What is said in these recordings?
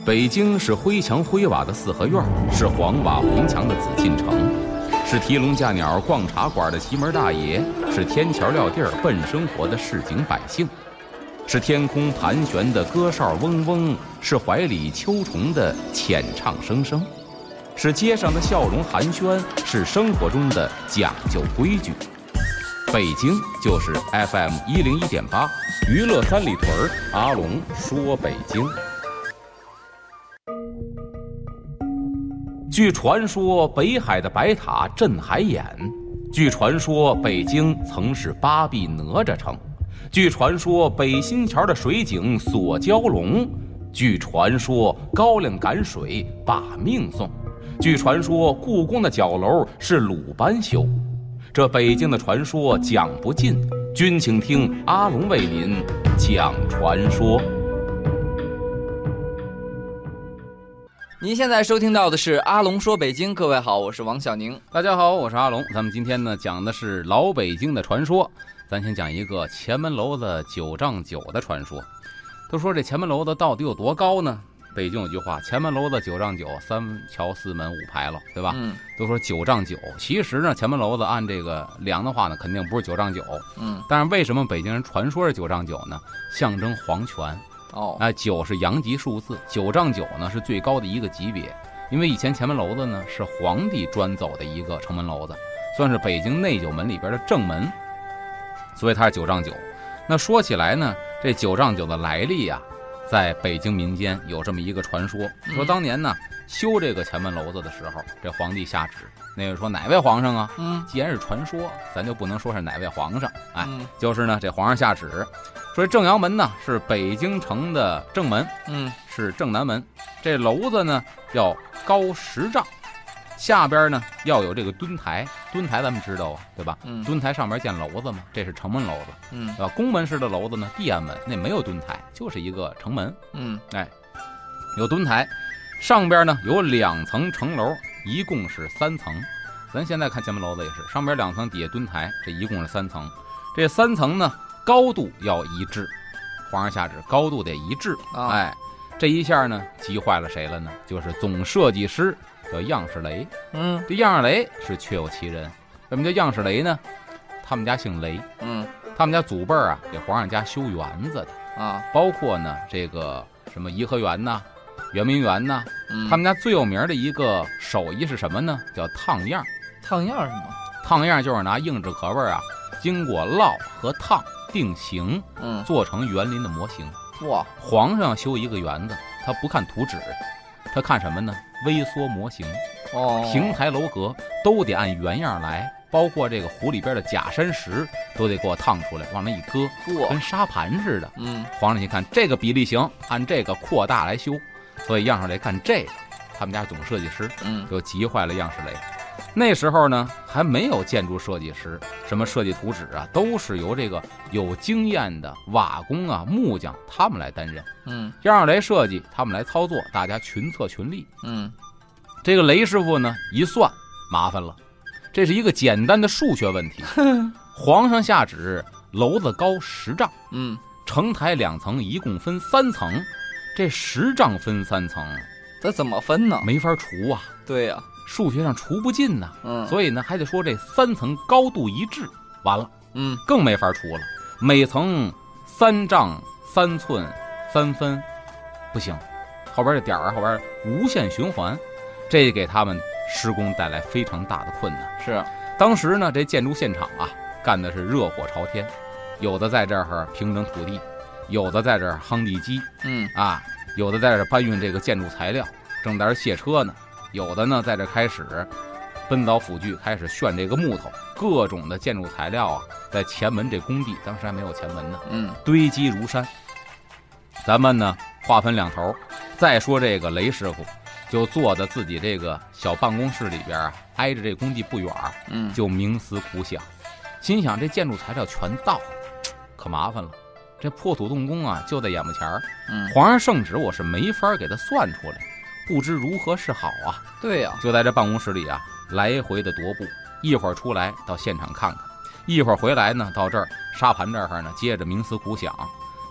北京是灰墙灰瓦的四合院，是黄瓦红墙的紫禁城，是提笼架鸟逛茶馆的奇门大爷，是天桥撂地儿奔生活的市井百姓，是天空盘旋的歌哨嗡嗡，是怀里秋虫的浅唱声声，是街上的笑容寒暄，是生活中的讲究规矩。北京就是 FM101.8 娱乐三里屯，阿龙说北京。据传说，北海的白塔镇海眼；据传说，北京曾是八臂哪吒城；据传说，北新桥的水井锁蛟龙；据传说，高粱赶水把命送；据传说，故宫的角楼是鲁班修。这北京的传说讲不尽，君请听阿龙为您讲传说。 您现在收听到的是阿龙说北京，各位好，我是王小宁。 大家好，我是阿龙。咱们今天呢讲的是老北京的传说，咱先讲一个前门楼子9丈9的传说。都说这前门楼子到底有多高呢？北京有句话，前门楼子9丈9，三桥四门五牌楼，对吧？都说9丈9，其实呢，前门楼子按这个量的话呢，肯定不是9丈9。但是为什么北京人传说是9丈9呢？象征皇权。9是阳极数字，9丈9呢是最高的一个级别。因为以前前门楼子呢是皇帝专走的一个城门楼子，算是北京内9门里边的正门，所以它是9丈9。那说起来呢，这9丈9的来历啊，在北京民间有这么一个传说，说当年呢修这个前门楼子的时候，这皇帝下旨，那个说哪位皇上啊？既然是传说，咱就不能说是哪位皇上，就是呢这皇上下旨，说正阳门呢是北京城的正门，是正南门，这楼子呢要高10丈，下边呢要有这个墩台，墩台咱们知道啊，对吧？墩台上面建楼子嘛，这是城门楼子，对吧？宫门式的楼子呢，地安门那没有墩台，就是一个城门，有墩台，上边呢有2层城楼，一共是3层。咱现在看前门楼子也是，上边2层，底下墩台，这一共是3层。这3层呢高度要一致，皇上下旨高度得一致。这一下呢急坏了谁了呢？就是总设计师叫样式雷。这样式雷是确有其人。为什么叫样式雷呢？他们家姓雷。他们家祖辈啊给皇上家修园子的包括呢这个什么颐和园呐、圆明园呐。他们家最有名的一个手艺是什么呢？叫烫样。 烫样是什么？烫样就是拿硬质壳味啊，经过烙和烫定型，做成园林的模型。 哇！ 皇上修一个园子，他不看图纸，他看什么呢？微缩模型。亭台楼阁都得按原样来，包括这个湖里边的假山石都得给我烫出来，往那一搁，跟沙盘似的。皇上一看这个比例行，按这个扩大来修，所以样式雷看这个，他们家总设计师就急坏了样式雷。那时候呢还没有建筑设计师，什么设计图纸啊都是由这个有经验的瓦工啊木匠他们来担任。样式雷设计他们来操作，大家群策群力。这个雷师傅呢一算麻烦了，这是一个简单的数学问题。皇上下旨楼子高10丈，城台2层一共分3层，这10丈分3层， 这怎么分呢？ 没法除啊。 对呀， 数学上除不尽呐。所以呢还得说这3层高度一致，完了更没法除了。每层3丈3寸3分，不行，后边这点儿后边无限循环，这给他们施工带来非常大的困难。 是当时呢这建筑现场啊干的是热火朝天，有的在这儿平整土地，有的在这儿夯地基，有的在这儿搬运这个建筑材料，正在这卸车呢，有的呢在这开始奔凿斧锯，开始炫这个木头，各种的建筑材料啊在前门这工地，当时还没有前门呢，堆积如山。咱们呢划分2头，再说这个雷师傅就坐在自己这个小办公室里边啊，挨着这工地不远，就冥思苦想，心想这建筑材料全到了，可麻烦了，这破土动工啊就在眼巴前儿。皇上圣旨我是没法给他算出来，不知如何是好啊。 对呀， 就在这办公室里啊来回的踱步，一会儿出来到现场看看，一会儿回来呢到这儿沙盘这儿呢接着冥思苦想。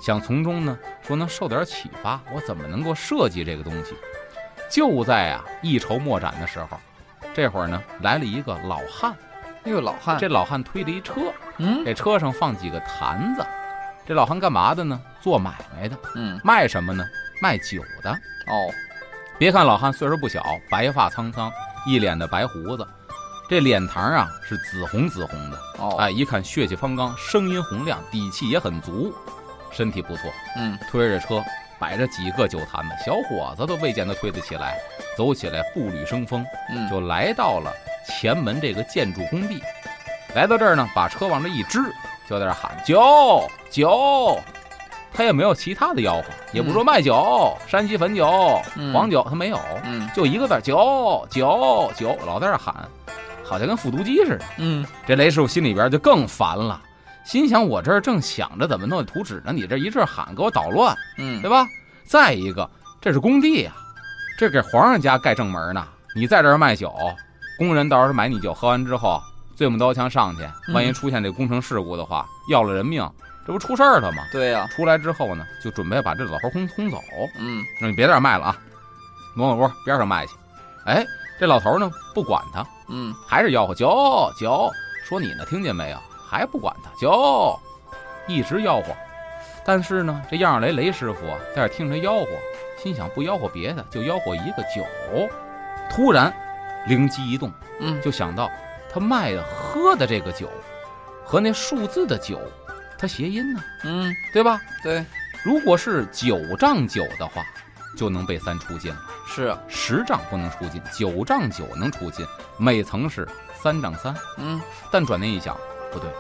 想从中呢说能受点启发，我怎么能够设计这个东西。就在啊一筹莫展的时候，这会儿呢来了一个老汉。 老汉， 这老汉推了一车， 嗯， 这车上放几个坛子。这老汉干嘛的呢？做买卖的。卖什么呢？卖酒的。 哦， 别看老汉岁数不小，白发苍苍，一脸的白胡子，这脸膛啊是紫红紫红的。 哦， 哎，一看血气方刚，声音洪亮，底气也很足，身体不错。推着车，摆着几个酒坛子，小伙子都未见得推得起来，走起来步履生风。就来到了前门这个建筑工地。来到这儿呢，把车往这一支，就在这喊酒酒。他也没有其他的吆喝，也不说卖酒、山西汾酒、黄酒，他没有。就一个字酒酒酒，老在这喊，好像跟复读机似的。这雷师傅心里边就更烦了，心想我这儿正想着怎么弄图纸呢，你这一阵喊给我捣乱，对吧？再一个，这是工地啊，这给皇上家盖正门呢，你在这儿卖酒，工人到时候买你酒，喝完之后醉木刀枪上去，万一出现这工程事故的话，要了人命，这不出事儿了吗？ 对呀。 出来之后呢，就准备把这老头轰走。说你别在这儿卖了啊，挪挪屋边上卖去。哎，这老头呢不管他，还是吆喝酒酒，说你呢听见没有？还不管他酒，一直吆喝。但是呢，这样雷师傅啊，在这听着吆喝，心想不吆喝别的，就吆喝一个酒。突然灵机一动，就想到他卖的喝的这个酒和那数字的酒，它谐音呢，对吧？ 对， 如果是9丈9的话，就能被3出进了。 是啊 ，10丈不能出进，9丈9能出进，每层是3丈3。但转念一想，不对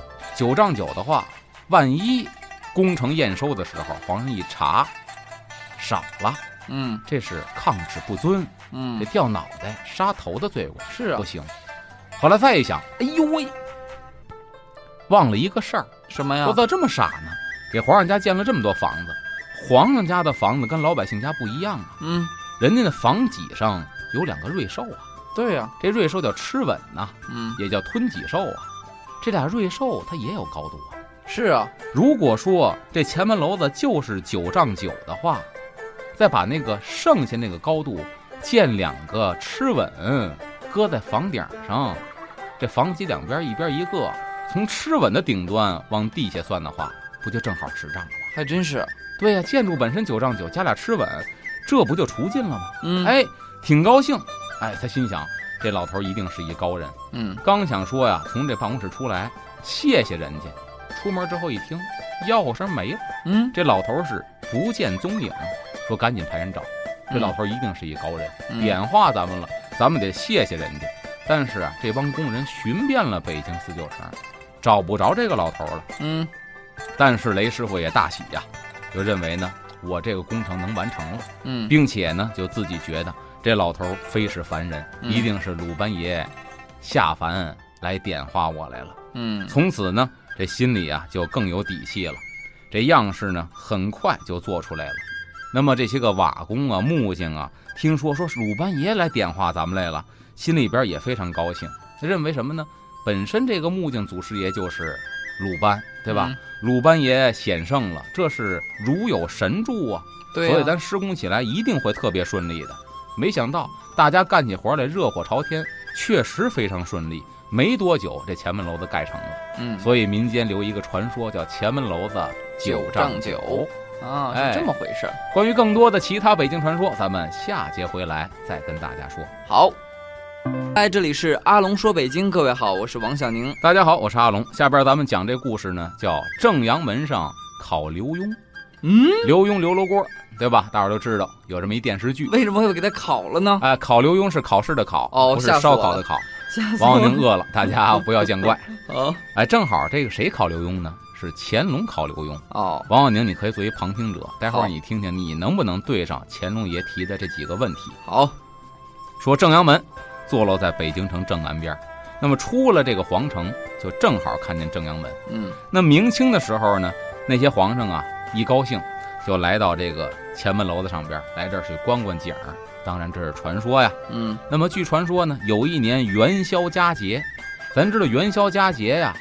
，9丈9的话，万一工程验收的时候，皇上一查少了，这是抗旨不遵，这掉脑袋杀头的罪过， 是啊， 不行。后来再一想，哎呦喂，忘了一个事儿， 什么呀？ 我咋这么傻呢？给皇上家建了这么多房子，皇上家的房子跟老百姓家不一样啊。人家的房脊上有2个瑞兽啊。 对呀， 这瑞兽叫螭吻呐，也叫吞脊兽啊。这俩瑞兽它也有高度啊。 是啊， 如果说这前门楼子就是9丈9的话，再把那个剩下那个高度建2个螭吻，搁在房顶上，这房脊两边一边一个，从螭吻的顶端往地下算的话，不就正好10丈了吗？ 还真是。 对呀，建筑本身9丈9，加俩螭吻，这不就除尽了吗？哎，挺高兴。哎，他心想这老头一定是一高人。刚想说呀，从这办公室出来谢谢人家，出门之后一听吆喝声没了。这老头是不见踪影，说赶紧派人找。这老头一定是一高人，点化咱们了，咱们得谢谢人家。但是啊，这帮工人寻遍了北京4、9城，找不着这个老头了。但是雷师傅也大喜呀，就认为呢，我这个工程能完成了。并且呢，就自己觉得这老头非是凡人，一定是鲁班爷下凡来点化我来了。从此呢，这心里啊就更有底气了。这样式呢，很快就做出来了。那么这些个瓦工啊、木匠啊，听说鲁班爷来点化咱们来了，心里边也非常高兴，认为什么呢？本身这个木匠祖师爷就是鲁班，对吧？鲁班爷显圣了，这是如有神助啊。对啊，所以咱施工起来一定会特别顺利的。没想到大家干起活来热火朝天，确实非常顺利。没多久，这前门楼子盖成了。所以民间留一个传说，叫前门楼子9丈9 啊，是这么回事。 关于更多的其他北京传说，咱们下节回来再跟大家说。 好，这里是阿龙说北京，各位好，我是王小宁。 大家好，我是阿龙。下边咱们讲这故事呢，叫正阳门上烤刘墉。刘墉刘罗锅，对吧？大伙都知道有这么一电视剧。 为什么会给他烤了呢？ 烤刘墉是考试的考，不是烧烤的烤。王小宁饿了，大家不要见怪。正好这个谁烤刘墉呢？是乾隆烤刘墉。王小宁，你可以作为旁听者，待会儿你听听，你能不能对上乾隆爷提的这几个问题？ 好， 说正阳门坐落在北京城正南边，那么出了这个皇城，就正好看见正阳门。那明清的时候呢，那些皇上啊，一高兴就来到这个前门楼子上边，来这儿去观观景儿。当然这是传说呀。那么据传说呢，有一年元宵佳节，咱知道元宵佳节呀，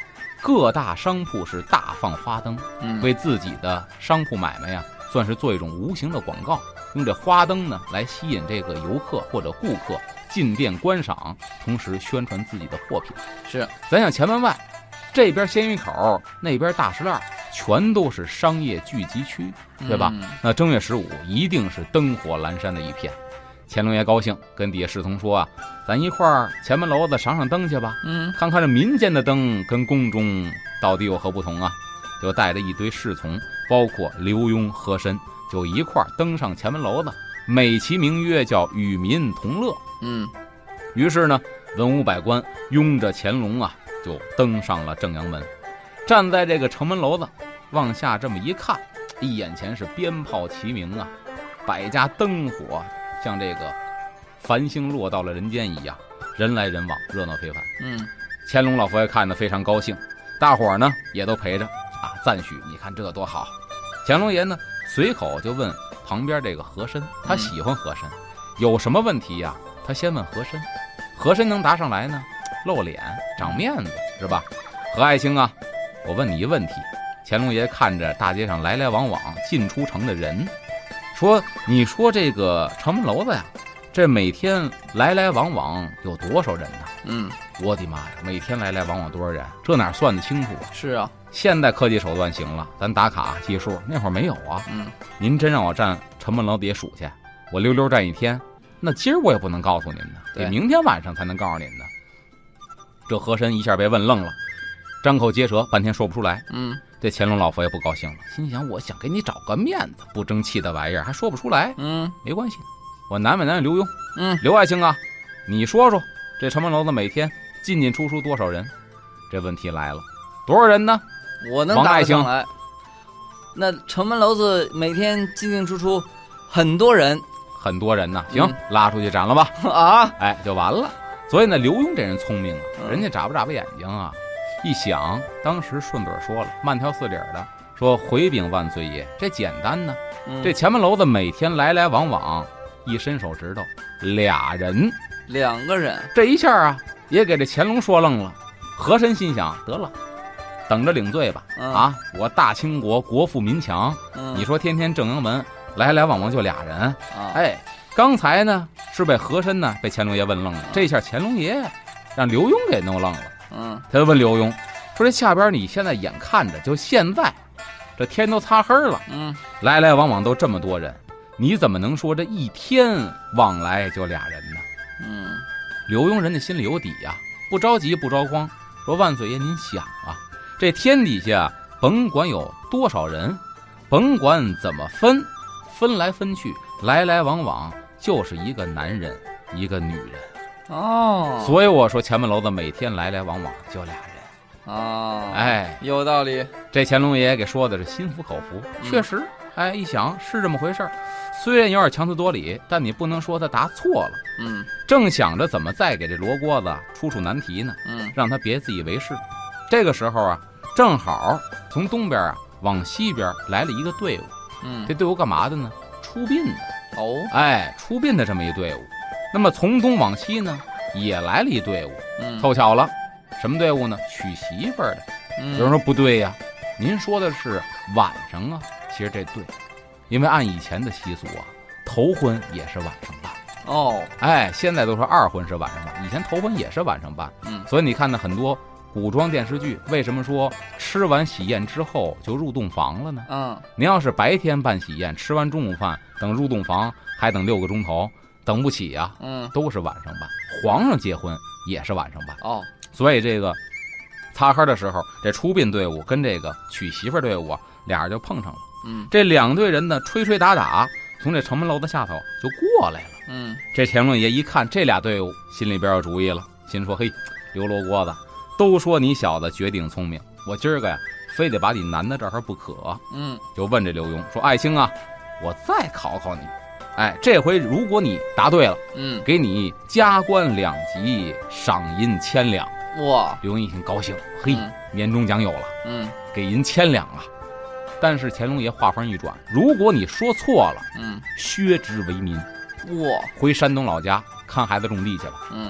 各大商铺是大放花灯，为自己的商铺买卖呀，算是做一种无形的广告，用这花灯呢来吸引这个游客或者顾客进店观赏，同时宣传自己的货品。 是， 咱想前门外这边鲜鱼口，那边大石栏，全都是商业聚集区，对吧？那正月15一定是灯火阑珊的一片。乾隆爷高兴，跟底下侍从说啊，咱一块儿前门楼子赏赏灯去吧，看看这民间的灯跟宫中到底有何不同啊。就带着一堆侍从，包括刘墉、和珅，就一块儿登上前门楼子，美其名曰叫与民同乐。于是呢，文武百官拥着乾隆啊，就登上了正阳门，站在这个城门楼子，往下这么一看，眼前是鞭炮齐鸣啊，百家灯火像这个繁星落到了人间一样，人来人往，热闹非凡。乾隆老佛爷看得非常高兴，大伙儿呢也都陪着啊，赞许，你看这多好。乾隆爷呢随口就问旁边这个和珅，他喜欢和珅，有什么问题呀？他先问和珅，和珅能答上来呢，露脸长面子是吧？和爱卿啊，我问你一问题。乾隆爷看着大街上来来往往进出城的人，说，你说这个城门楼子呀，这每天来来往往有多少人呢？我的妈呀，每天来来往往多少人，这哪算得清楚啊？ 是啊， 现代科技手段行了，咱打卡计数，那会儿没有啊。您真让我站城门楼底下数去，我溜溜站一天，那今儿我也不能告诉您呢，得明天晚上才能告诉您呢。这和珅一下被问愣了，张口结舌，半天说不出来。这乾隆老佛爷不高兴了，心想，我想给你找个面子，不争气的玩意儿还说不出来。没关系，我难为刘墉。刘爱卿啊，你说说这城门楼子每天进进出出多少人？这问题来了，多少人呢？ 我能答得上来。那城门楼子每天进进出出很多人， 很多人呢。行，拉出去斩了吧。 啊， 哎，就完了。所以呢，刘墉这人聪明啊，人家眨巴眨巴眼睛啊，一想，当时顺嘴说了，慢条斯理的说，回禀万岁爷，这简单呢。这前门楼子每天来来往往，一伸手指头俩人 ，2个人。 这一下啊，也给这乾隆说愣了。和珅心想，得了，等着领罪吧。啊，我大清国国富民强，你说天天正阳门来来往往就俩人。哎，刚才呢是被和珅呢被乾隆爷问愣了，这下乾隆爷让刘墉给弄愣了。他就问刘墉说，这下边你现在眼看着就现在这天都擦黑了，来来往往都这么多人，你怎么能说这一天往来就俩人呢？刘墉人家心里有底呀，不着急不着慌，说，万岁爷您想啊，这天底下甭管有多少人，甭管怎么分来分去，来来往往就是一个男人一个女人。所以我说前门楼子每天来来往往就俩人。哎， 有道理。 这乾隆爷给说的是心服口服，确实，哎，一想是这么回事，虽然有点强词夺理，但你不能说他答错了。正想着怎么再给这罗锅子出难题呢，让他别自以为是。这个时候啊，正好从东边啊往西边来了一个队伍。这队伍干嘛的呢？出殡的。哎，出殡的这么一队伍。那么从东往西呢，也来了一队伍。凑巧了，什么队伍呢？娶媳妇儿的。有人说不对呀，您说的是晚上啊。其实这对，因为按以前的习俗啊，头婚也是晚上办。哎，现在都说二婚是晚上办，以前头婚也是晚上办。所以你看呢，很多古装电视剧为什么说吃完喜宴之后就入洞房了呢？您要是白天办喜宴，吃完中午饭等入洞房还等6个钟头，等不起呀。都是晚上办。皇上结婚也是晚上办。所以这个擦黑的时候，这出殡队伍跟这个娶媳妇队伍啊，俩人就碰上了。这2队人呢，吹吹打打，从这城门楼子下头就过来了。这乾隆爷一看这俩队伍，心里边有主意了，心说，嘿，刘罗锅子，都说你小子绝顶聪明，我今儿个呀非得把你难到这儿不可。就问这刘墉说，爱卿啊，我再考考你，哎，这回如果你答对了，给你加官2级，赏银1000两。 哇！ 刘墉一听高兴，嘿，年终奖有了。给银1000两啊。但是乾隆爷话锋一转，如果你说错了，削职为民。 哇！ 回山东老家看孩子种地去了。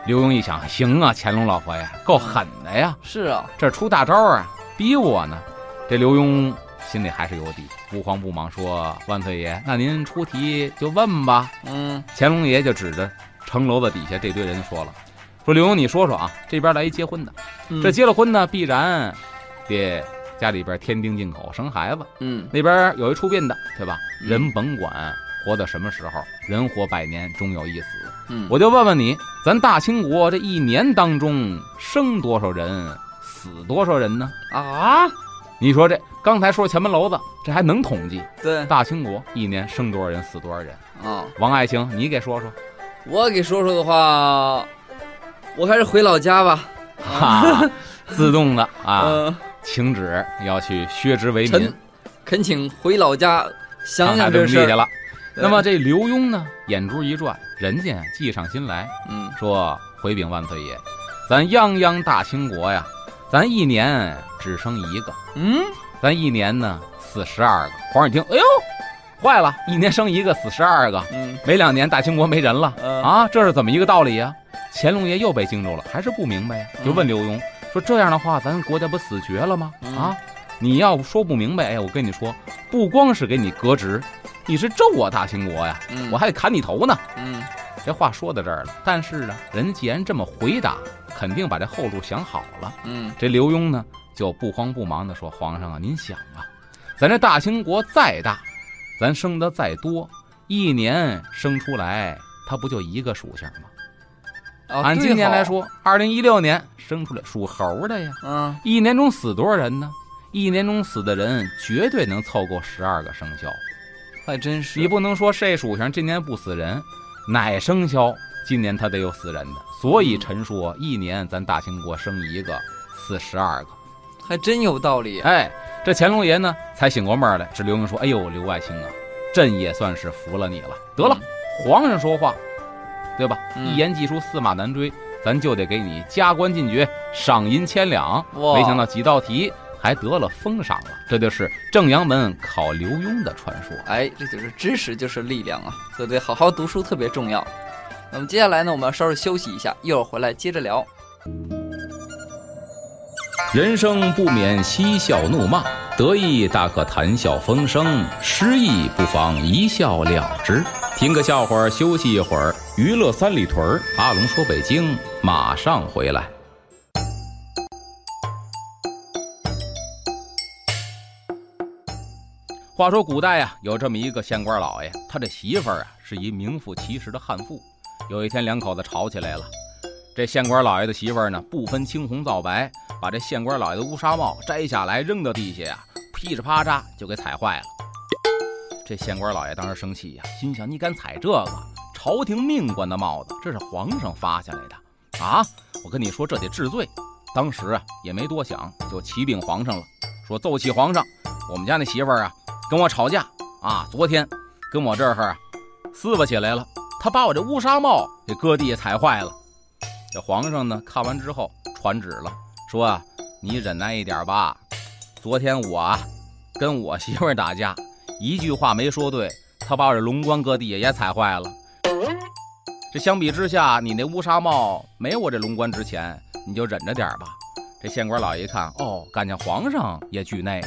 刘墉一想，行啊，乾隆老佛爷够狠的呀， 是啊， 这出大招啊，逼我呢。这刘墉心里还是有底，不慌不忙说：“万岁爷，那您出题就问吧。”乾隆爷就指着城楼子底下这堆人说了：“说刘墉，你说说啊，这边来一结婚的，这结了婚呢，必然得家里边添丁进口生孩子，那边有一出殡的，对吧？人甭管活到什么时候，人活100年，终有一死。我就问问你，咱大清国这一年当中生多少人，死多少人呢？ 啊？ 你说这刚才说前门楼子，这还能统计？ 对， 大清国一年生多少人，死多少人？ 啊， 王爱卿，你给说说。 我给说说的话，我还是回老家吧。 自动的啊，请旨要去削职为民， 恳请回老家想想这事去了。那么这刘墉呢，眼珠一转，人家计上心来，说回禀万岁爷，咱泱泱大清国呀，咱一年只生一个，咱一年呢42个。皇上一听，哎呦，坏了，一年生一个，死12个，没2年大清国没人了啊，这是怎么一个道理呀？乾隆爷又被惊住了，还是不明白呀，就问刘墉说：“这样的话，咱国家不死绝了吗？啊，你要说不明白，哎，我跟你说，不光是给你革职，你是咒我大清国呀，我还得砍你头呢。”这话说到这儿了，但是呢，人既然这么回答，肯定把这后路想好了。这刘墉呢就不慌不忙地说：“皇上啊，您想啊，咱这大清国再大，咱生的再多，一年生出来，它不就一个属性吗？按今年来说，2016年生出来属猴的呀，一年中死多少人呢？一年中死的人绝对能凑够12个生肖， 还真是。 你不能说这属性今年不死人，哪生肖今年他得有死人的。所以陈说，一年咱大清国生一个，死12个， 还真有道理。 哎，这乾隆爷呢才醒过闷来，指刘墉说：“哎呦，刘爱卿啊，朕也算是服了你了。得了，皇上说话。”对吧？一言既出，驷马难追，咱就得给你加官进爵，赏银1000两。没想到几道题还得了封赏了，这就是正阳门考刘墉的传说。 哎，这就是知识就是力量啊，所以得好好读书特别重要。那么接下来呢，我们要稍事休息一下，一会儿回来接着聊。 人生不免嬉笑怒骂，得意大可谈笑风生，失意不妨一笑了之。听个笑话，休息一会儿，娱乐三里屯，阿龙说北京马上回来。话说古代啊，有这么一个县官老爷，他这媳妇儿啊是一名副其实的悍妇。有一天两口子吵起来了，这县官老爷的媳妇儿呢不分青红皂白，把这县官老爷的乌纱帽摘下来扔到地下呀，噼里啪嚓就给踩坏了。这县官老爷当时生气呀，心想：你敢踩这个朝廷命官的帽子，这是皇上发下来的啊！我跟你说，这得治罪。当时啊也没多想，就启禀皇上了，说奏启皇上，我们家那媳妇儿啊跟我吵架啊，昨天跟我这儿啊撕巴起来了，他把我这乌纱帽给搁地下踩坏了。这皇上呢看完之后传旨了，说啊你忍耐一点吧，昨天我啊跟我媳妇儿打架，一句话没说对，他把我这龙冠搁地下也踩坏了。这相比之下，你那乌纱帽没我这龙冠值钱，你就忍着点吧。这县官老爷一看，哦，感情皇上也惧内啊。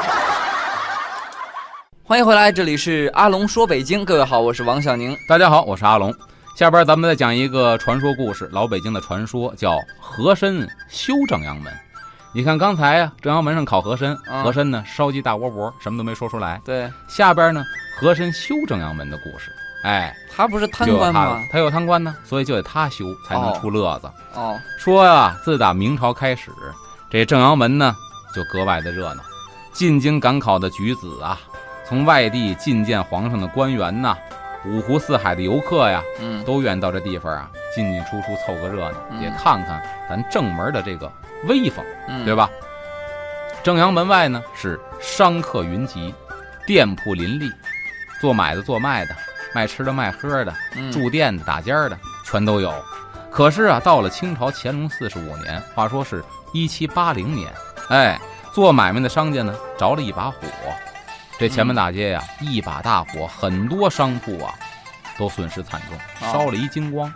欢迎回来，这里是阿龙说北京，各位好，我是王小宁。 大家好，我是阿龙。下边咱们再讲一个传说故事，老北京的传说，叫和珅修正阳门。你看刚才啊，正阳门上考和珅，和珅呢烧鸡大窝脖，什么都没说出来。对，下边呢和珅修正阳门的故事。哎， 他不是贪官吗？ 他有贪官呢，所以就得他修才能出乐子。说啊，自打明朝开始，这正阳门呢就格外的热闹，进京赶考的举子啊，从外地觐见皇上的官员呐，五湖四海的游客呀，都愿到这地方啊进进出出凑个热闹，也看看咱正门的这个威风，对吧？正阳门外呢是商客云集，店铺林立，做买的做卖的，卖吃的卖喝的，住店的打尖的全都有。可是啊，到了清朝乾隆45年，话说是1780年，哎，做买卖的商家呢着了一把火，这前门大街呀，一把大火，很多商铺啊都损失惨重，烧了一精光。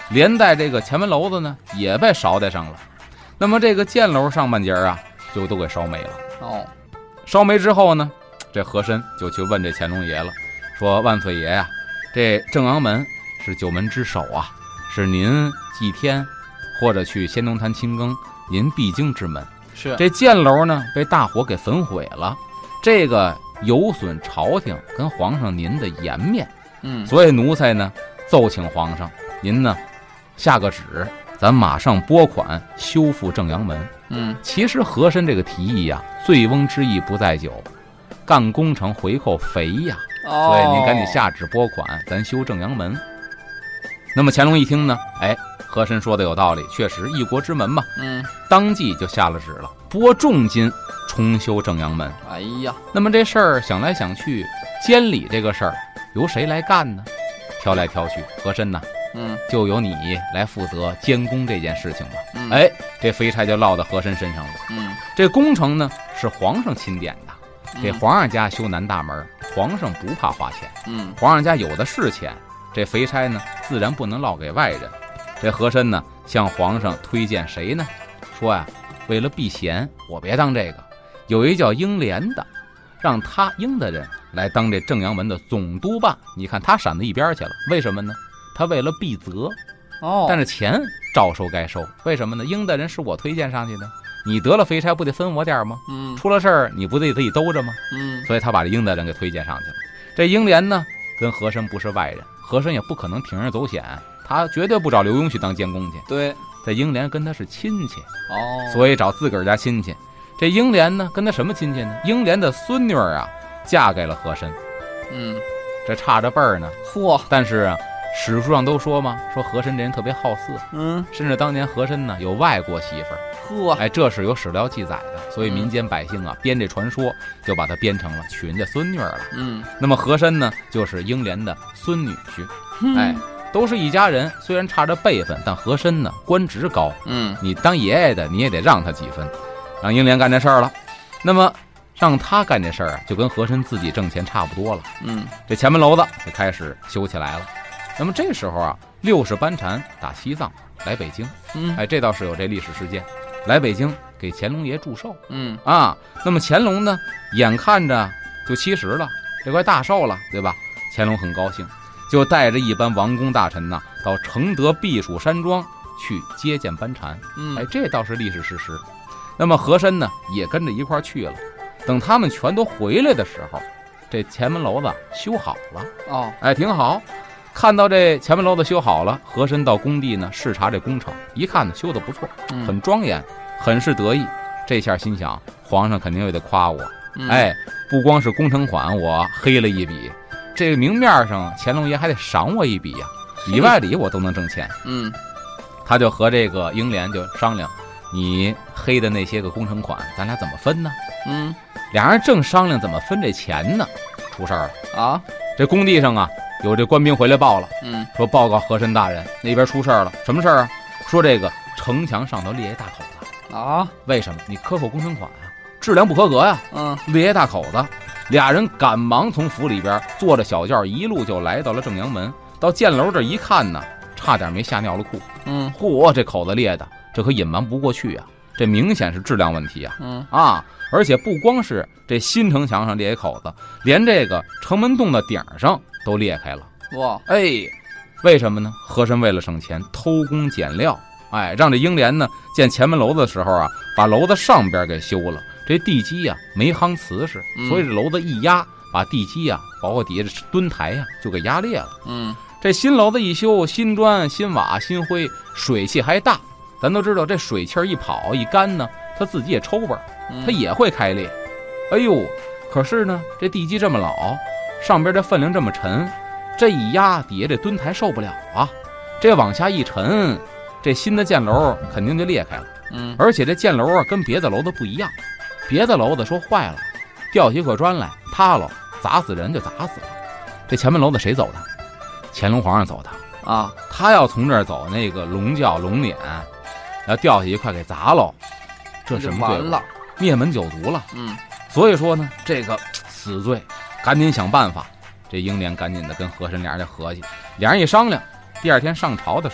连带这个前门楼子呢也被烧在上了。那么这个箭楼上半截啊就都给烧没了。 哦， 烧没之后呢，这和珅就去问这乾隆爷了，说万岁爷呀，这正阳门是九门之首啊，是您祭天或者去仙农坛勤耕您必经之门。 是这箭楼呢被大火给焚毁了，这个有损朝廷跟皇上您的颜面。所以奴才呢奏请皇上，您呢下个旨，咱马上拨款修复正阳门。其实和珅这个提议啊，醉翁之意不在酒，干工程回扣肥呀。所以您赶紧下旨拨款，咱修正阳门。那么乾隆一听呢，和珅说的有道理，确实一国之门嘛。当即就下了旨了，拨重金重修正阳门。 哎呀， 那么这事儿想来想去，监理这个事儿由谁来干呢？挑来挑去，和珅呢，就由你来负责监工这件事情吧。这肥差就落到和珅身上了。这工程呢是皇上钦点的，给皇上家修南大门，皇上不怕花钱。皇上家有的是钱，这肥差呢自然不能落给外人。这和珅呢向皇上推荐谁呢？说呀，为了避嫌，我别当这个，有一叫英莲的，让他英的人来当这正阳门的总督办。你看他闪到一边去了，为什么呢？他为了避责。但是钱照收该收，为什么呢？英的人是我推荐上去的，你得了肥差不得分我点吗？出了事儿你不得自己兜着吗？所以他把这英的人给推荐上去了。这英莲呢跟和珅不是外人，和珅也不可能铤而走险，他绝对不找刘墉去当监工去。 对， 这英莲跟他是亲戚。所以找自个儿家亲戚。这英莲呢跟他什么亲戚呢？英莲的孙女啊嫁给了和珅。这差着辈儿呢。但是啊史书上都说嘛，说和珅这人特别好色。甚至当年和珅呢有外国媳妇儿。这是有史料记载的，所以民间百姓啊编这传说，就把它编成了娶人家孙女了。那么和珅呢就是英莲的孙女婿。都是一家人，虽然差着辈分，但和珅呢官职高。你当爷爷的你也得让他几分，让英莲干这事儿了。那么让他干这事儿啊，就跟和珅自己挣钱差不多了。这前门楼子就开始修起来了。那么这时候啊，60班禅打西藏来北京。这倒是有这历史事件，来北京给乾隆爷祝寿。那么乾隆呢眼看着就70了，这块大寿了，对吧？乾隆很高兴，就带着一班王公大臣到承德避暑山庄去接见班禅。这倒是历史事实。那么和珅呢也跟着一块去了。等他们全都回来的时候，这前门楼子修好了。挺好。看到这前门楼子修好了，和珅到工地呢视察这工程，一看呢修得不错，很庄严，很是得意。这下心想，皇上肯定也得夸我。不光是工程款我黑了一笔，这个明面上乾隆爷还得赏我一笔呀，里外里我都能挣钱。他就和这个英莲就商量，你黑的那些个工程款咱俩怎么分呢？俩人正商量怎么分这钱呢，出事儿了。这工地上啊有这官兵回来报了。说报告和珅大人，那边出事儿了。什么事儿啊？说这个城墙上头裂一大口子。为什么？你克扣工程款啊，质量不合格呀。裂一大口子。俩人赶忙从府里边坐着小轿一路就来到了正阳门。到箭楼这一看呢，差点没吓尿了裤。这口子裂的，这可隐瞒不过去啊，这明显是质量问题啊。而且不光是这新城墙上裂一口子，连这个城门洞的顶上都裂开了。为什么呢？和珅为了省钱偷工减料。让这英莲呢建前门楼子的时候啊，把楼子上边给修了。这地基啊没夯瓷实，所以这楼子一压，把地基啊包括底下的墩台啊就给压裂了。这新楼子一修，新砖新瓦新灰，水汽还大。咱都知道这水气一跑一干呢，它自己也抽吧，它也会开裂。可是呢这地基这么老，上边这分量这么沉，这一压底下这墩台受不了啊，这往下一沉，这新的箭楼肯定就裂开了。而且这箭楼啊跟别的楼子不一样，别的楼子说坏了，掉起块砖来塌了，砸死人就砸死了。这前门楼子谁走的？乾隆皇上走的。他要从这儿走，那个龙轿龙辇要掉下一块给砸喽，这什么罪？完了，灭门九族了。所以说呢，这个死罪，赶紧想办法。这英莲赶紧的跟和珅俩人就合计，俩人一商量，第二天上朝的时候，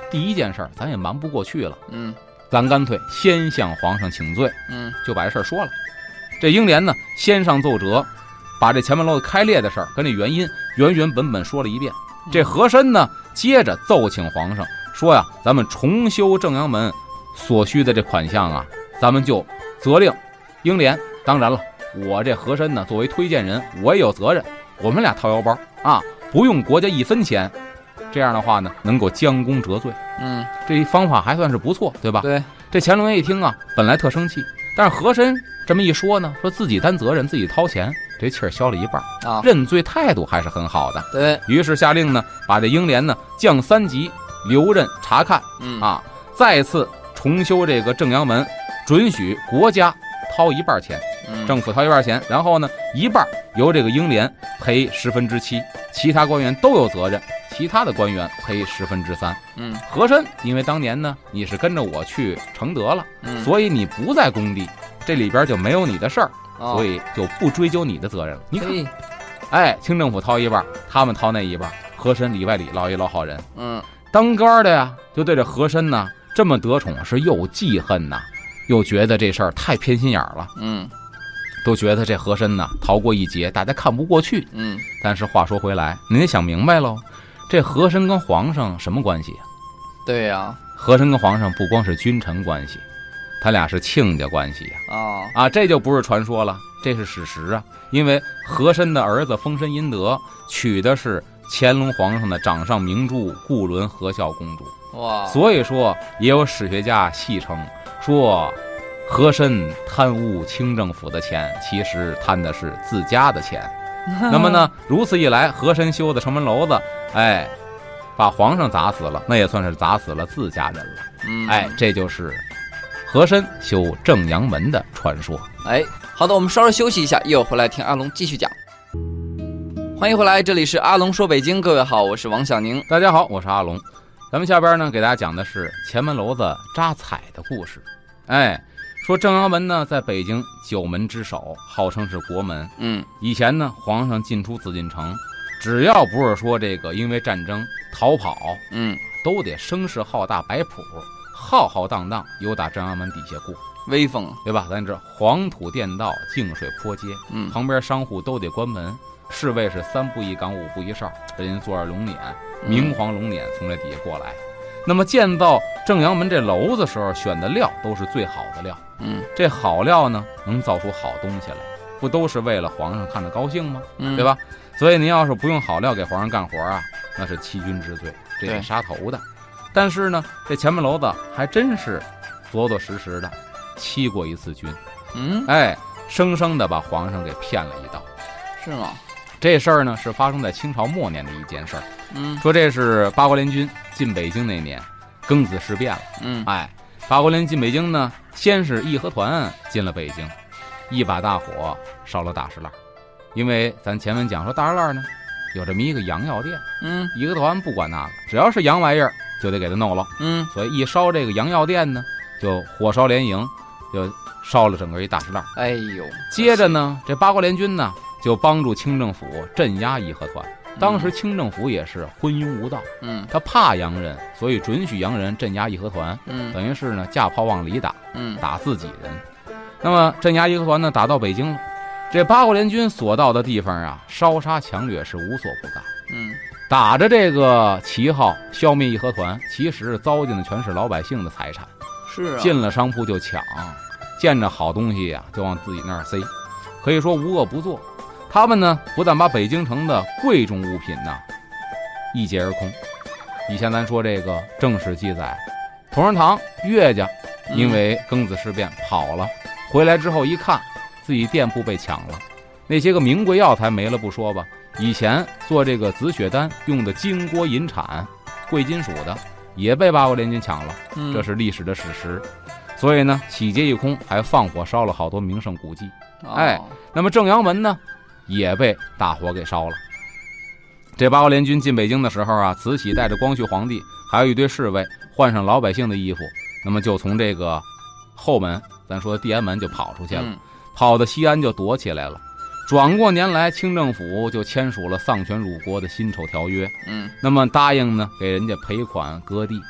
第一件事儿咱也瞒不过去了， 咱干脆先向皇上请罪，就把这事儿说了。这英莲呢，先上奏折，把这前门楼子开裂的事儿跟这原因原本说了一遍。这和珅呢，接着奏请皇上说呀，咱们重修正阳门所需的这款项啊，咱们就责令英莲。当然了，我这和珅呢，作为推荐人，我也有责任，我们俩掏腰包啊，不用国家一分钱。这样的话呢，能够将功折罪。这方法还算是不错，对吧？ 对。 这乾隆爷一听啊，本来特生气，但是和珅这么一说呢，说自己担责任，自己掏钱，这气儿消了一半啊，认罪态度还是很好的。 对于是下令呢，把这英莲呢降3级，留任察看。再次重修这个正阳门，准许国家掏一半钱，政府掏一半钱，然后呢，一半由这个英莲赔7/10，其他官员都有责任。其他的官员赔3/3。和珅因为当年呢你是跟着我去承德了，所以你不在工地，这里边就没有你的事儿，所以就不追究你的责任了。你看，清政府掏一半，他们掏那一半，和珅里外里落一老好人。当官的呀，就对这和珅呢这么得宠，是又记恨呐，又觉得这事儿太偏心眼了。都觉得这和珅呢逃过一劫，大家看不过去。但是话说回来，您也想明白喽。这和珅跟皇上什么关系呀？ 对呀， 和珅跟皇上不光是君臣关系，他俩是亲家关系呀。这就不是传说了，这是史实啊。因为和珅的儿子丰绅殷德娶的是乾隆皇上的掌上明珠固伦和孝公主。 哇！ 所以说也有史学家戏称说，和珅贪污清政府的钱，其实贪的是自家的钱。那么呢，如此一来，和珅修的城门楼子，把皇上砸死了，那也算是砸死了自家人了。这就是和珅修正阳门的传说。 好的，我们稍事休息一下，一会儿回来听阿龙继续讲。欢迎回来，这里是阿龙说北京，各位好，我是王小宁。 大家好，我是阿龙。咱们下边呢，给大家讲的是前门楼子扎彩的故事。说正阳门呢，在北京9门之首，号称是国门。以前呢，皇上进出紫禁城，只要不是说这个因为战争逃跑，都得声势浩大，摆谱，浩浩荡荡由打正阳门底下过， 威风， 对吧？咱这黄土垫道，净水坡街，旁边商户都得关门，侍卫是3步一岗，5步一哨，人家坐着龙辇，明黄龙辇从这底下过来。那么建造正阳门这楼子时候选的料都是最好的料，这好料呢能造出好东西来，不都是为了皇上看着高兴吗？对吧？所以您要是不用好料给皇上干活啊，那是欺君之罪，这得杀头的。但是呢，这前门楼子还真是着实实的欺过一次君，生生的把皇上给骗了一道。 是吗？ 这事儿呢是发生在清朝末年的一件事儿。说这是八国联军进北京那年，庚子事变了。八国联军进北京呢，先是义和团进了北京，一把大火烧了大石烂。因为咱前面讲说大石烂呢有这么一个洋药店，义和团不管那个，只要是洋玩意儿就得给它弄了。所以一烧这个洋药店呢，就火烧连营，就烧了整个一大石烂。接着呢，这八国联军呢就帮助清政府镇压义和团。当时清政府也是昏庸无道，他怕洋人，所以准许洋人镇压义和团，等于是呢架炮往里打，打自己人。那么镇压义和团呢，打到北京了，这八国联军所到的地方啊，烧杀抢掠是无所不干。打着这个旗号消灭义和团，其实糟践的全是老百姓的财产。 是啊， 进了商铺就抢，见着好东西啊就往自己那儿塞，可以说无恶不作。他们呢，不但把北京城的贵重物品呢一劫而空。以前咱说这个正史记载，同仁堂岳家因为庚子事变跑了，回来之后一看，自己店铺被抢了，那些个名贵药材没了不说吧，以前做这个紫雪丹用的金锅银铲，贵金属的也被八国联军抢了，这是历史的史实。所以呢，洗劫一空，还放火烧了好多名胜古迹。那么正阳门呢也被大火给烧了。这八国联军进北京的时候啊，慈禧带着光绪皇帝还有一堆侍卫，换上老百姓的衣服，那么就从这个后门，咱说地安门就跑出去了，跑到西安就躲起来了。转过年来，清政府就签署了丧权辱国的辛丑条约，那么答应呢给人家赔款割地。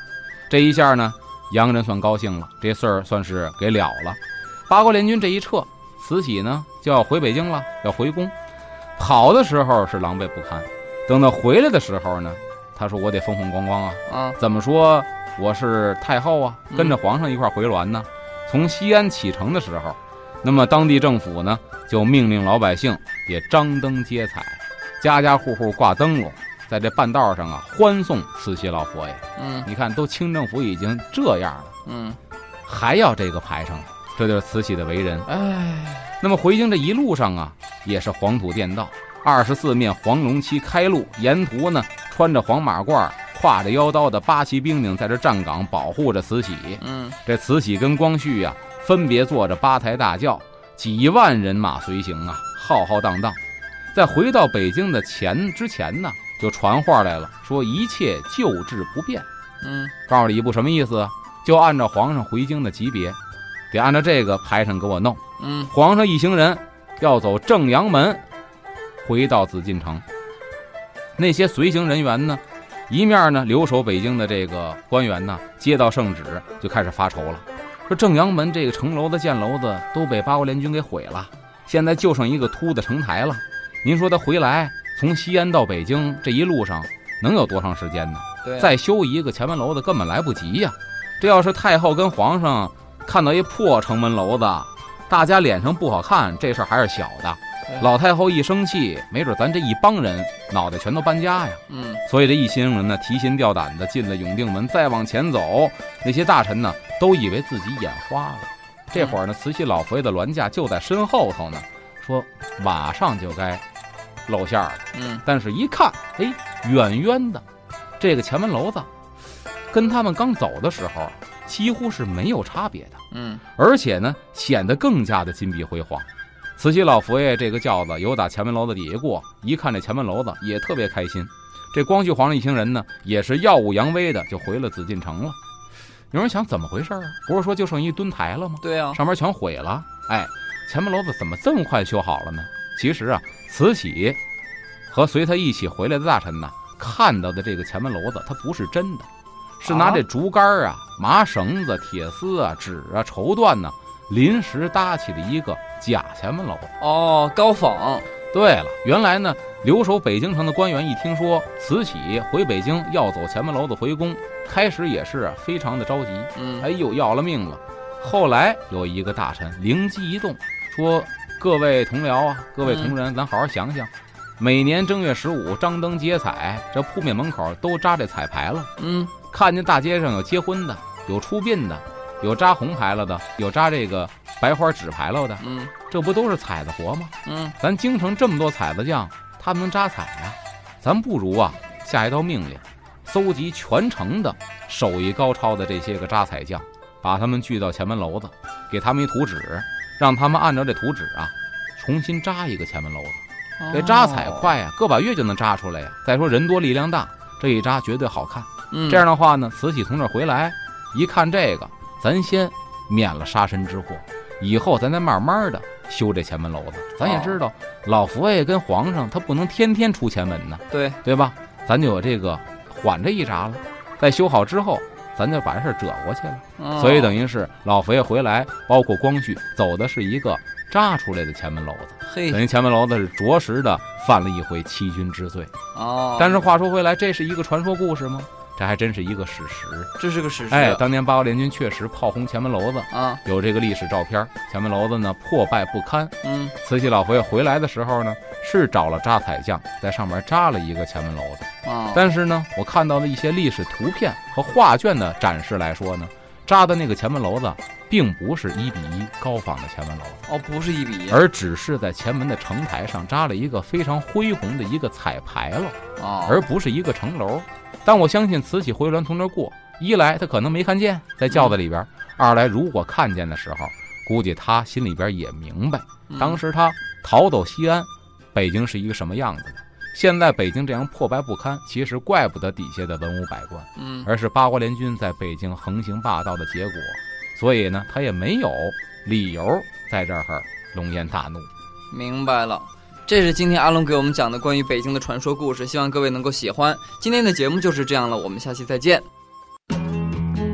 这一下呢，洋人算高兴了，这事儿算是给了了。八国联军这一撤，慈禧呢就要回北京了，要回宫。跑的时候是狼狈不堪，等到回来的时候呢，他说我得风风光光啊，怎么说我是太后啊，跟着皇上一块回銮呢。从西安启程的时候，那么当地政府呢就命令老百姓也张灯结彩，家家户户挂灯笼，在这半道上啊欢送慈禧老佛爷。你看都清政府已经这样了，还要这个排上，这就是慈禧的为人。那么回京这一路上啊，也是黄土垫道，24面黄龙旗开路，沿途呢穿着黄马褂，挎着腰刀的八旗兵丁在这站岗保护着慈禧。这慈禧跟光绪啊分别坐着8台大轿，几万人马随行啊，浩浩荡荡。在回到北京的之前呢，就传话来了，说一切旧制不变。告诉礼部什么意思？就按照皇上回京的级别，得按照这个排场给我弄。皇上一行人要走正阳门回到紫禁城。那些随行人员呢，一面呢留守北京的这个官员呢，接到圣旨就开始发愁了，说正阳门这个城楼子建楼子都被八国联军给毁了，现在就剩一个秃的城台了。您说他回来从西安到北京这一路上能有多长时间呢？再修一个前门楼子根本来不及呀。这要是太后跟皇上看到一破城门楼子，大家脸上不好看，这事儿还是小的。老太后一生气，没准咱这一帮人脑袋全都搬家呀。所以这一行人呢提心吊胆的进了永定门，再往前走，那些大臣呢都以为自己眼花了。这会儿呢，慈禧老佛爷的銮驾就在身后头呢，说马上就该露馅了。但是一看，远远的这个前门楼子跟他们刚走的时候几乎是没有差别的。而且呢显得更加的金碧辉煌。慈禧老佛爷这个轿子由打前门楼子底下过，一看这前门楼子也特别开心。这光绪皇上一行人呢也是耀武扬威的就回了紫禁城了。有人想怎么回事啊？不是说就剩一墩台了吗？ 对啊， 上面全毁了。前门楼子怎么这么快修好了呢？其实啊，慈禧和随他一起回来的大臣呢看到的这个前门楼子它不是真的，是拿这竹竿啊、麻绳子、铁丝啊、纸啊、绸缎呢临时搭起的一个假前门楼子。 高仿。 对了，原来呢留守北京城的官员一听说慈禧回北京要走前门楼子回宫，开始也是非常的着急。要了命了。后来有一个大臣灵机一动，说各位同僚啊，各位同仁，咱好好想想，每年正月15张灯结彩，这铺面门口都扎这彩牌了。看见大街上有结婚的，有出殡的，有扎红牌了的，有扎这个白花纸牌了的。这不都是彩子活吗？咱京城这么多彩子匠，他们能扎彩呀。咱不如啊下一道命令，搜集全城的手艺高超的这些个扎彩匠，把他们聚到前门楼子，给他们一图纸，让他们按照这图纸啊重新扎一个前门楼子。这扎彩快呀，个把月就能扎出来呀。再说人多力量大，这一扎绝对好看。这样的话呢，慈禧从这儿回来一看这个，咱先免了杀身之祸，以后咱再慢慢的修这前门楼子。咱也知道老佛爷跟皇上他不能天天出前门呢，对吧？咱就有这个缓这一闸了，在修好之后咱就把这事折过去了。所以等于是老佛爷回来，包括光绪走的是一个扎出来的前门楼子，等于前门楼子是着实的犯了一回欺君之罪。但是话说回来，这是一个传说故事吗？这还真是一个史实， 这是个史实。 当年八国联军确实炮轰前门楼子有这个历史照片。前门楼子呢破败不堪。慈禧老佛爷回来的时候呢，是找了扎彩匠在上面扎了一个前门楼子。但是呢，我看到的一些历史图片和画卷的展示来说呢，扎的那个前门楼子并不是1:1高仿的前门楼子。 不是1:1， 而只是在前门的城台上扎了一个非常恢宏的一个彩牌了，而不是一个城楼。但我相信慈禧回銮从那儿过，一来他可能没看见在轿子里边，二来如果看见的时候，估计他心里边也明白，当时他逃走西安，北京是一个什么样子的。现在北京这样破败不堪，其实怪不得底下的文武百官，而是八国联军在北京横行霸道的结果。所以呢，他也没有理由在这儿龙颜大怒。 明白了。这是今天阿龙给我们讲的关于北京的传说故事，希望各位能够喜欢。今天的节目就是这样了，我们下期再见。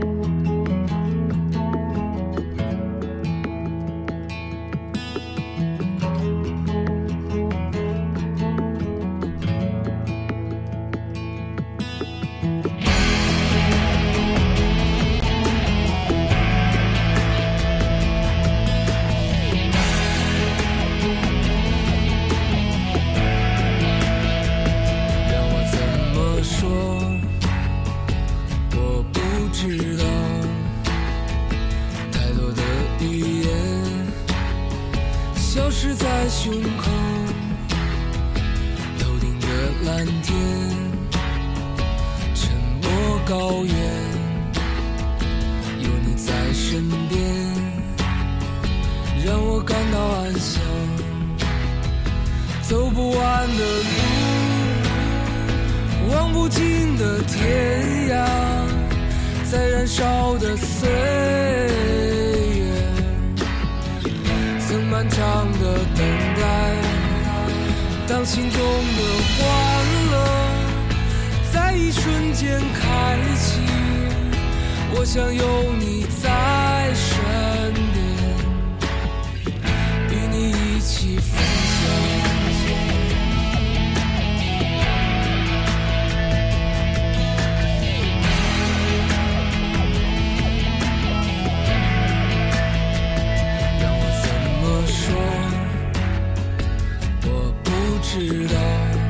高原，有你在身边，让我感到安详。走不完的路，望不尽的天涯，在燃烧的岁月，曾漫长的等待，当心中的欢乐在一瞬间开启，我想有你在身边，与你一起分享。让我怎么说，我不知道。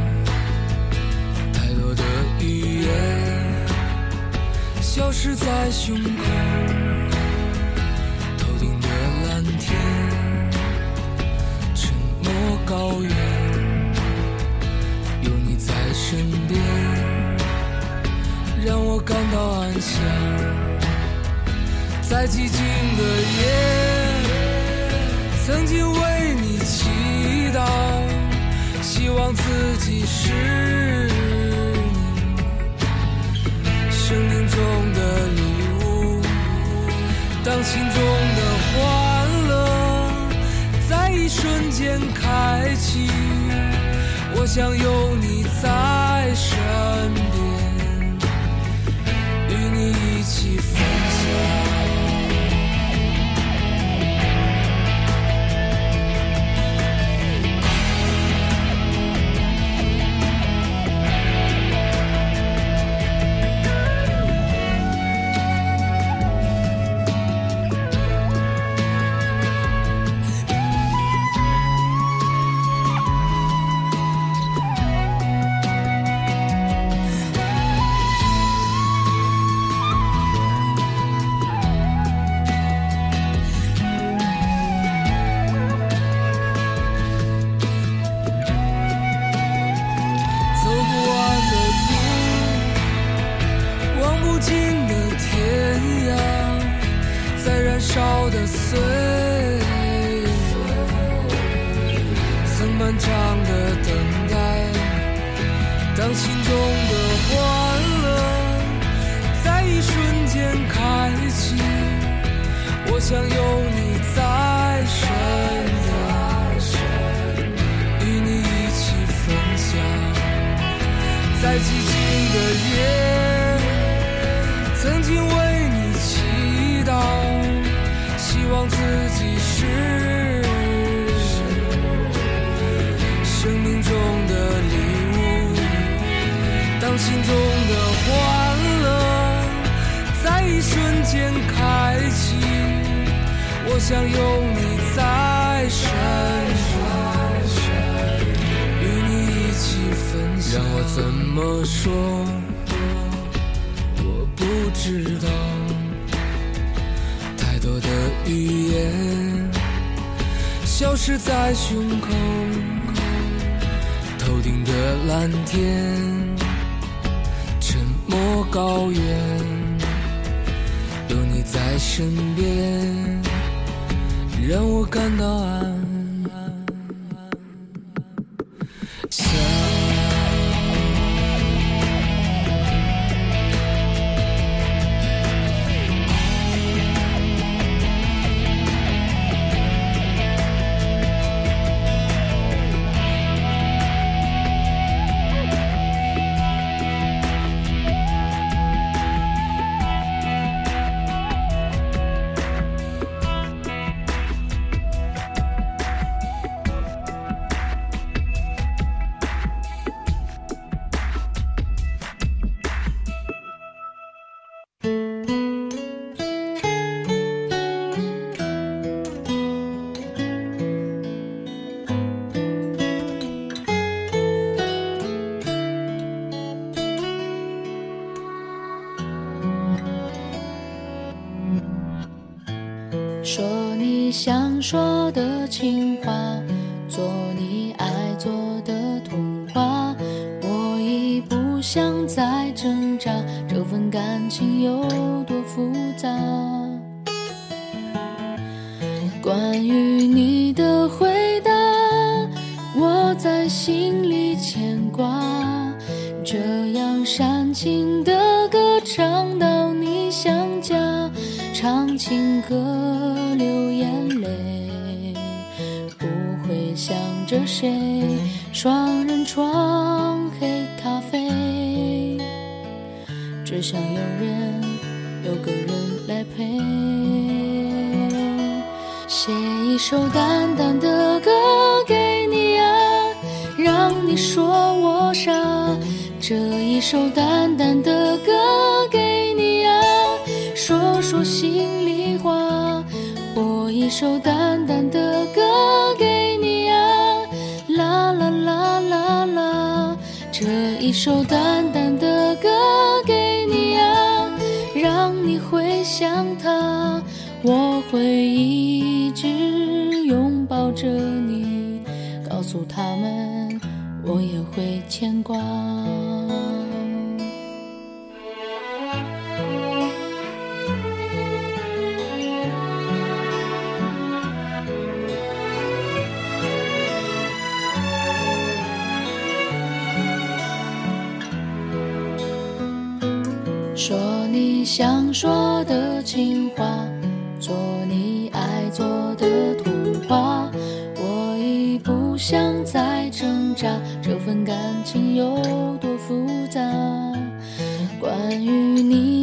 消失在胸口，头顶的蓝天，沉默高原，有你在身边，让我感到安详。在寂静的夜，曾经为你祈祷，希望自己是生命中的礼物，当心中的欢乐在一瞬间开启，我想有你在身边，与你一起分享。烧的岁月，曾漫长的等待，当心中的欢乐在一瞬间开启，我想有你在身边，与你一起分享。在寂静的夜，曾经为你祈祷，希望自己是生命中的礼物，当心中的欢乐在一瞬间开启，我想有你在身边，与你一起分享。让我怎么说，我不知道。多的语言消失在胸口，头顶的蓝天，沉默高原，有你在身边，让我感到安详。 说你想说的情话，做你爱做的童话，我已不想再挣扎，这份感情有多复杂。关于你的回答，我在心里牵挂，这样煽情的歌唱到你想家，唱情歌流眼泪，不会想着谁，双人床黑咖啡，只想有个人来陪。写一首淡淡的歌给你啊，让你说我傻，这一首淡淡的歌给你啊，说说心里话。播一首淡淡的歌给你啊，啦啦啦啦啦，这一首淡淡的歌给你啊，让你会想他，我会一直拥抱着你，告诉他们我也会牵挂。说你想说的情话，做你爱做的童话，我已不想再挣扎，这份感情有多复杂。关于你